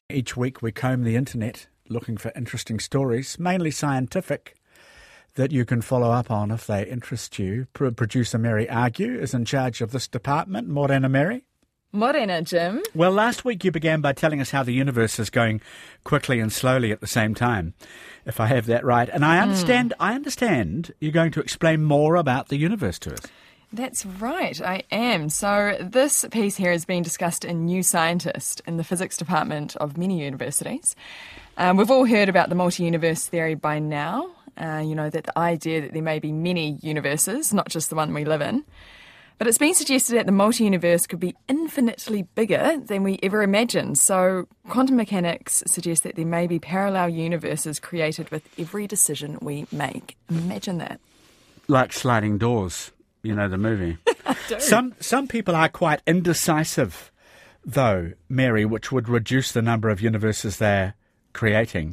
Each week we comb the internet looking for interesting stories, mainly scientific, that you can follow up on if they interest you. Producer Mary Argue is in charge of this department. Morena, Mary. Morena, Jim. Well, last week you began by telling us how the universe is going quickly and slowly at the same time, if I have that right. And I understand you're going to explain more about the universe to us. That's right, I am. So this piece here is being discussed in New Scientist in the physics department of many universities. We've all heard about the multi-universe theory by now. That the idea that there may be many universes, not just the one we live in. But it's been suggested that the multi-universe could be infinitely bigger than we ever imagined. So quantum mechanics suggests that there may be parallel universes created with every decision we make. Imagine that. Like Sliding Doors. You know the movie. I do. Some people are quite indecisive, though, Mary, which would reduce the number of universes they're creating.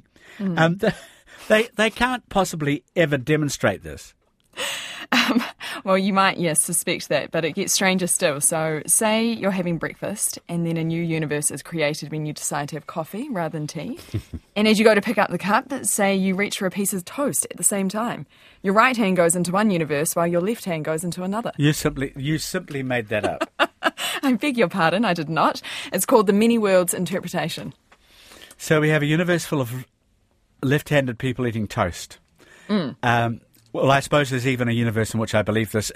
They can't possibly ever demonstrate this. Well, you might, yes, suspect that, but it gets stranger still. So say you're having breakfast and then a new universe is created when you decide to have coffee rather than tea. And as you go to pick up the cup, say you reach for a piece of toast at the same time. Your right hand goes into one universe while your left hand goes into another. You simply made that up. I beg your pardon, I did not. It's called the many worlds interpretation. So we have a universe full of left-handed people eating toast. Well, I suppose there's even a universe in which I believe this.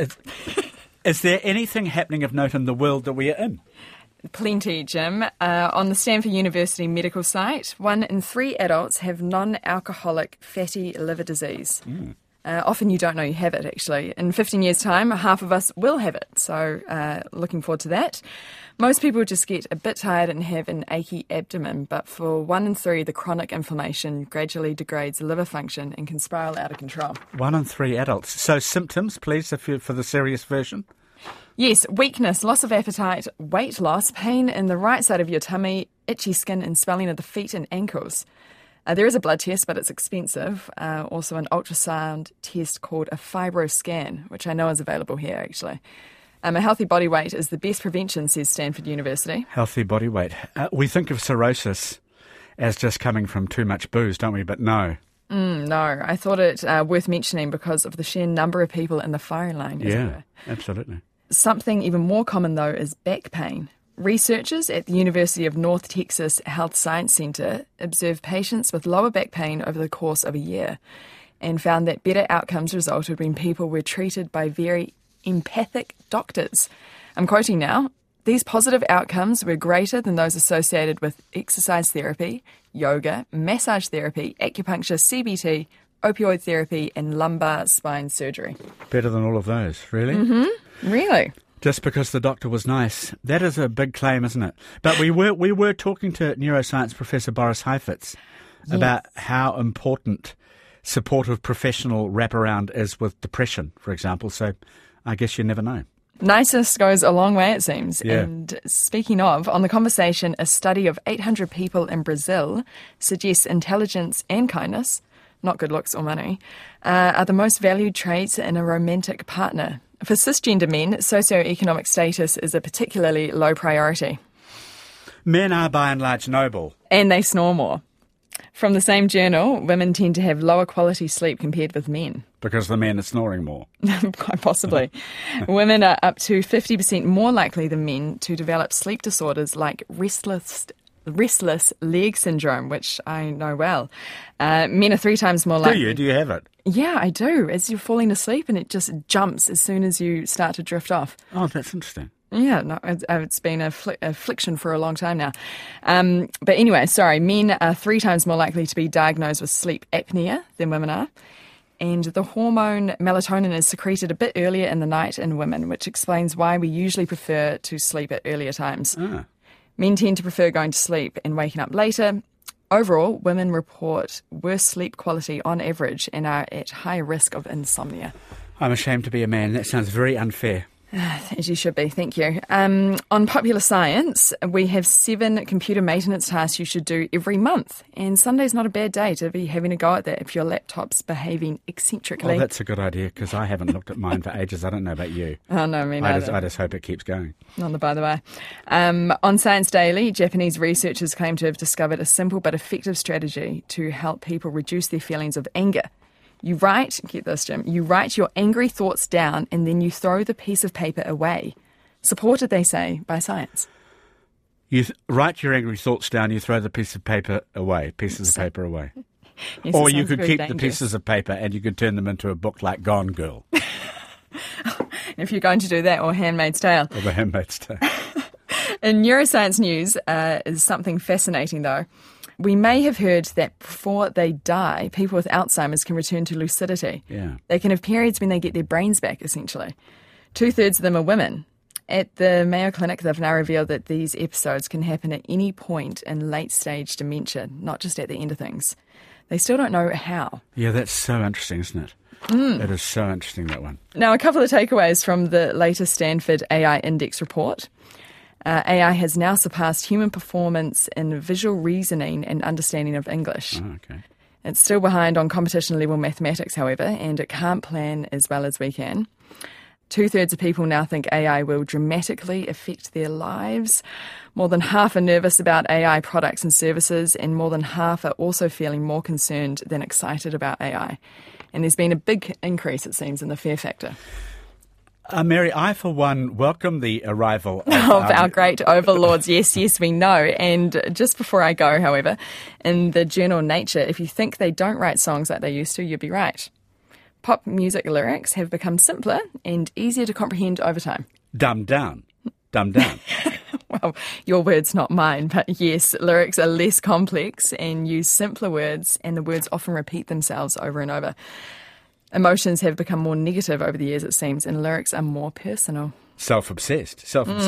Is there anything happening of note in the world that we are in? Plenty, Jim. On the Stanford University medical site, 1 in 3 adults have non-alcoholic fatty liver disease. Often you don't know you have it, actually. In 15 years' time, half of us will have it. So looking forward to that. Most people just get a bit tired and have an achy abdomen, but for 1 in 3, the chronic inflammation gradually degrades liver function and can spiral out of control. 1 in 3 adults. So symptoms, please, for the serious version? Yes, weakness, loss of appetite, weight loss, pain in the right side of your tummy, itchy skin and swelling of the feet and ankles. There is a blood test, but it's expensive. Also an ultrasound test called a fibroscan, which I know is available here, actually. A healthy body weight is the best prevention, says Stanford University. Healthy body weight. We think of cirrhosis as just coming from too much booze, don't we? But no. No, I thought it worth mentioning because of the sheer number of people in the firing line. Yeah, absolutely. Something even more common, though, is back pain. Researchers at the University of North Texas Health Science Center observed patients with lower back pain over the course of a year and found that better outcomes resulted when people were treated by very empathic doctors. I'm quoting now, "These positive outcomes were greater than those associated with exercise therapy, yoga, massage therapy, acupuncture, CBT, opioid therapy, and lumbar spine surgery." Better than all of those, really? Really? Just because the doctor was nice. That is a big claim, isn't it? But we were talking to neuroscience professor Boris Heifetz about how important supportive professional wraparound is with depression, for example. So I guess you never know. Nicest goes a long way, it seems. Yeah. And speaking of, on the conversation, a study of 800 people in Brazil suggests intelligence and kindness, not good looks or money, are the most valued traits in a romantic partner. For cisgender men, socioeconomic status is a particularly low priority. Men are by and large noble. And they snore more. From the same journal, women tend to have lower quality sleep compared with men. Because the men are snoring more. Quite possibly. Women are up to 50% more likely than men to develop sleep disorders like restless leg syndrome, which I know well. Men are 3 times more likely. Do you? Do you have it? Yeah, I do. As you're falling asleep and it just jumps as soon as you start to drift off. Oh, that's interesting. Yeah, no, it's been a affliction for a long time now. But anyway, men are 3 times more likely to be diagnosed with sleep apnea than women are. And the hormone melatonin is secreted a bit earlier in the night in women, which explains why we usually prefer to sleep at earlier times. Men tend to prefer going to sleep and waking up later. Overall, women report worse sleep quality on average and are at higher risk of insomnia. I'm ashamed to be a man. That sounds very unfair. As you should be, thank you. On Popular Science, we have 7 computer maintenance tasks you should do every month. And Sunday's not a bad day to be having a go at that if your laptop's behaving eccentrically. Oh, that's a good idea, because I haven't looked at mine for ages. I don't know about you. Oh, no, me neither. I just hope it keeps going. On the by the way. On Science Daily, Japanese researchers claim to have discovered a simple but effective strategy to help people reduce their feelings of anger. You write, get this, Jim, you write your angry thoughts down and then you throw the piece of paper away. Supported, they say, by science. You write your angry thoughts down, you throw the pieces of paper away. Yes, or you could keep the pieces of paper and you could turn them into a book like Gone Girl. If you're going to do that, or Handmaid's Tale. Or The Handmaid's Tale. In neuroscience news is something fascinating, though. We may have heard that before they die, people with Alzheimer's can return to lucidity. Yeah. They can have periods when they get their brains back, essentially. 2/3 of them are women. At the Mayo Clinic, they've now revealed that these episodes can happen at any point in late-stage dementia, not just at the end of things. They still don't know how. Yeah, that's so interesting, isn't it? It is so interesting, that one. Now, a couple of takeaways from the latest Stanford AI Index report. AI has now surpassed human performance in visual reasoning and understanding of English. Oh, okay. It's still behind on competition-level mathematics, however, and it can't plan as well as we can. 2/3 of people now think AI will dramatically affect their lives. More than half are nervous about AI products and services, and more than half are also feeling more concerned than excited about AI. And there's been a big increase, it seems, in the fear factor. Mary, I, for one, welcome the arrival of our great overlords. Yes, we know. And just before I go, however, in the journal Nature, if you think they don't write songs like they used to, you'd be right. Pop music lyrics have become simpler and easier to comprehend over time. Dumbed down. Dumbed down. Well, your words, not mine, but yes, lyrics are less complex and use simpler words, and the words often repeat themselves over and over. Emotions have become more negative over the years, it seems, and lyrics are more personal. Self-obsessed.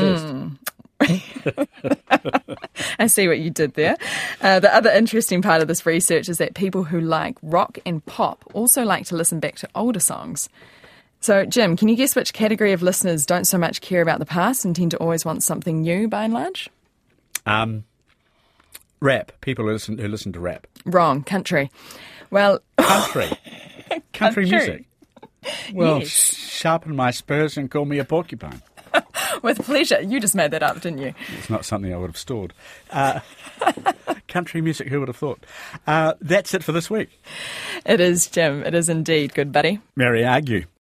I see what you did there. The other interesting part of this research is that people who like rock and pop also like to listen back to older songs. So, Jim, can you guess which category of listeners don't so much care about the past and tend to always want something new, by and large? Rap. People who listen to rap. Wrong. Country. Well... Country music. Well, yes. Sharpen my spurs and call me a porcupine. With pleasure. You just made that up, didn't you? It's not something I would have stored. Country music, who would have thought? That's it for this week. It is, Jim. It is indeed. Good buddy. Mary Argue.